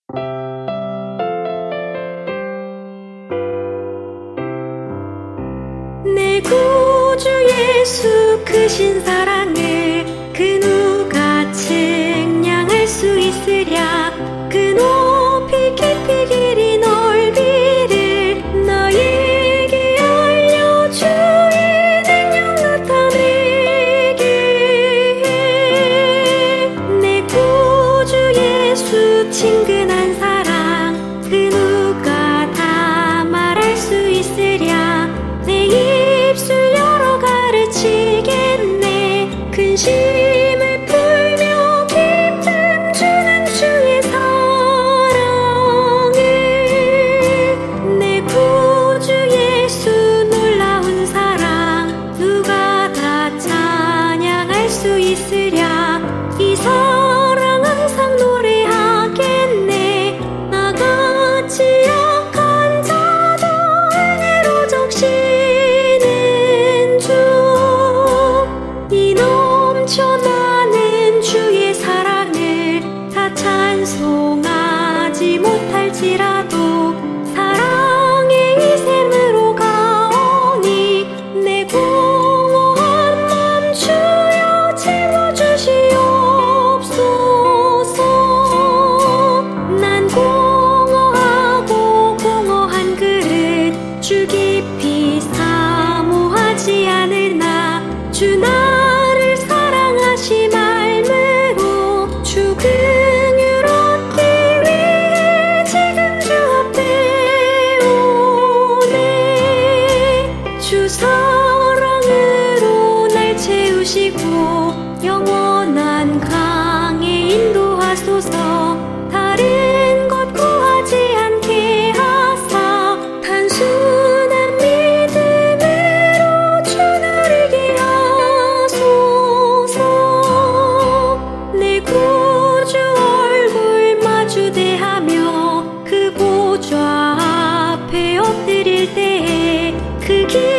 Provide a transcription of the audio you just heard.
내 구주 예수 크신 사랑을 그 누가 측량할 수 있으랴. 그 높이 깊이 길이 넓이를 너에게 알려 주의 능력 나타내게 해. 내 구주 예수 친근한 사랑 그 누가 다 말할 수 있으랴. 내 입술 열어 가르치겠네. 근심을 풀며 기쁨 주는 주의 사랑을. 내 구주 예수 놀라운 사랑 누가 다 찬양할 수 있으랴. 이 사랑 항상 노래하겠네. 나같이 약한 자도 은혜로 적시는 주. 이 넘쳐나는 주의 사랑을 다 찬송하지 못할지라도 사랑의 이 샘으로 가오니 내 공허한 맘 주여 채워주시옵소서. 난 공허하고 공허한 그릇 주 깊이 사모하지 않으나 주 나를 사랑하시 말므로 주 긍휼 얻기 위해 지금 주 앞에 오네. 주 사랑으로 날 채우시고 영원한 강에 인도하소서. 다른 것 구하지 않게 하사 단순한 믿음으로 주 누리게 하소서. 내 구주 얼굴 마주 대하며 그 보좌 앞에 엎드릴 때에 그 길